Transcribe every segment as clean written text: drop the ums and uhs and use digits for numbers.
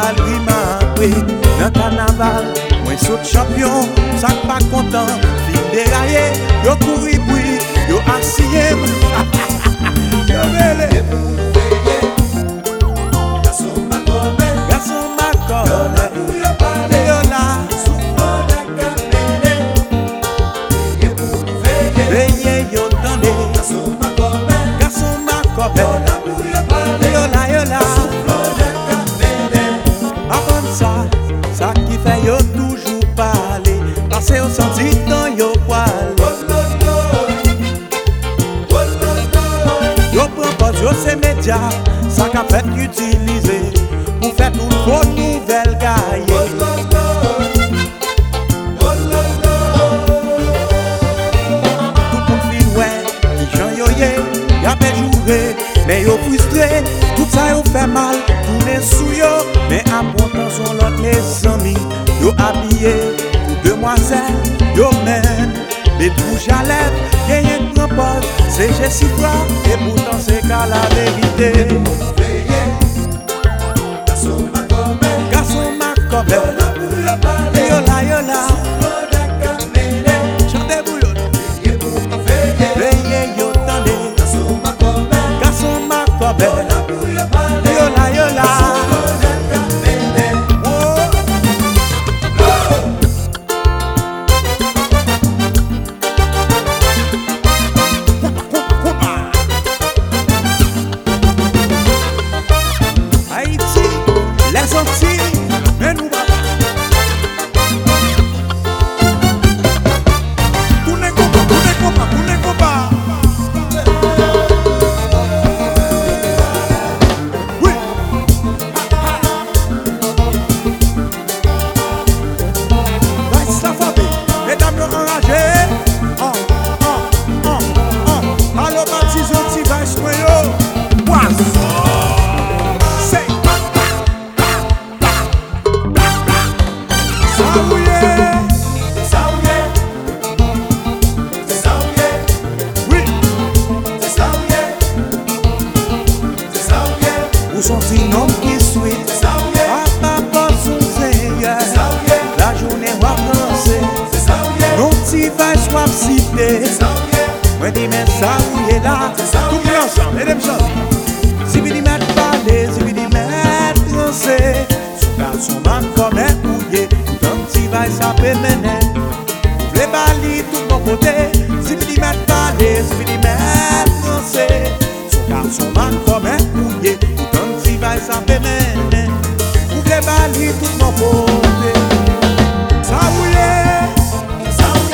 pral rimapre. Dans carnaval, moi saute champion, ça pas content. Fin déraillé, yo couri boui, yo assis. Yo belé. Garçon m'accorde, yo là. Veillez, yo tendez. Garçon m'accorde, yo là. Avant ça, ça qui fait yo toujours parler. Passer au senti dans yo poil. Yo propose yo ces médias, ça qu'a fait utiliser pour faire une bonne nouvelle gaille. Tout le monde fin ouais, qui j'en yo y'a pas joué, mais yo frustré, tout ça yo fait mal, tourner sous yo, mais important sont l'autre les amis, yo habillé pour demoiselles, yo même, les bouches à lèvres, rien de propose, c'est Jessica, et pourtant c'est qu'à la vérité. Garçon m'accorde, yo là. Chantez bouillon, veillez yo tendez. Garçon m'accorde, yo là. Haïti, les Antilles, mais nous va pas. Tout n'est pas. Oui. Vice la famille, mesdames enragées. Allô, baptise un petit vice noyau. Où sont-ils non qui suit? Papa pas son seigneur. La journée va danser. Non t'y vas soit cité. Moi dis mais ça où est là. Tout le monde ensemble, mesdames choses. Si vous dites mettre parler, si vous dites mettre danser. Son garçon man comme un couillé. Non t'y vas ça peut mener. Les balis tout mon côté. Si vous dites mettre parler, si vous dites mettre danser. Son garçon man comme un couillé. Ça fait mener, ouvre les balis tout mon côté. Ça ouye,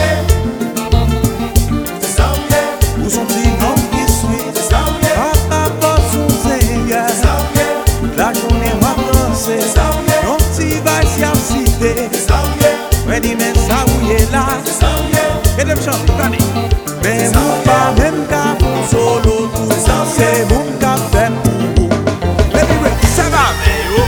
où sont-ils non qui suit? Papa pas son seigneur. La journée va danser. Non t'y vas s'y a cité. Ouais dis mais ça ouye là. Et de me chanter, attendez. Mais vous pas même qu'à solo tout ça c'est vous qu'à faire. Ça va, mais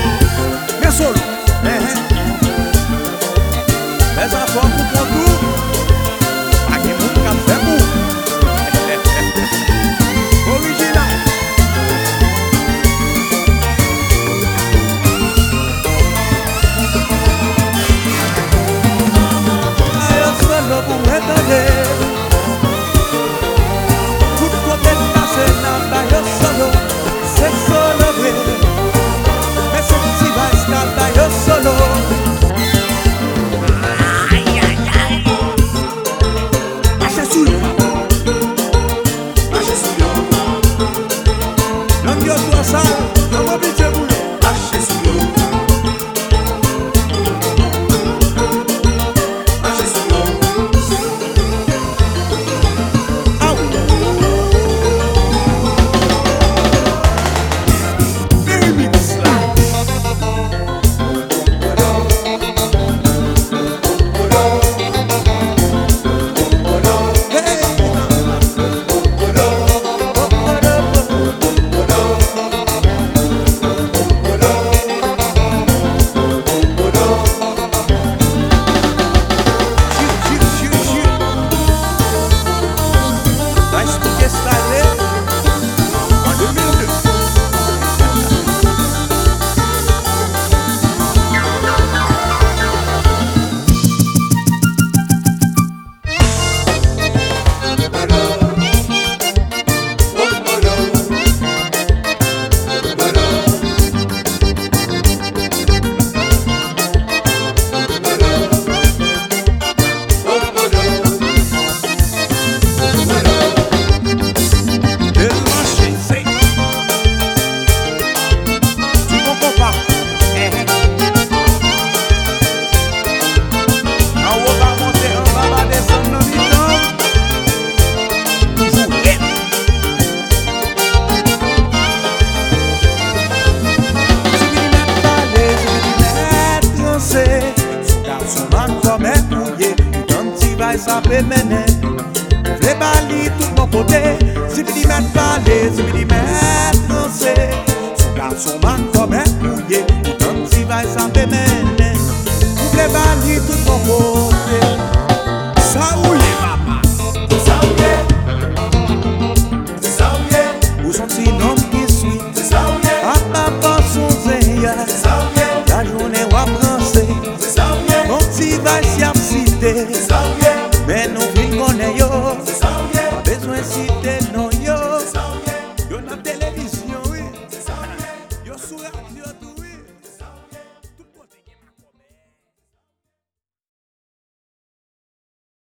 ça peut mener. V'lez bali tout mon côté, si v'li mettre parler, si v'li mettre danser. Son garçon man comme un couillé, tout un petit va ça peut mener. V'lez bali tout mon côté.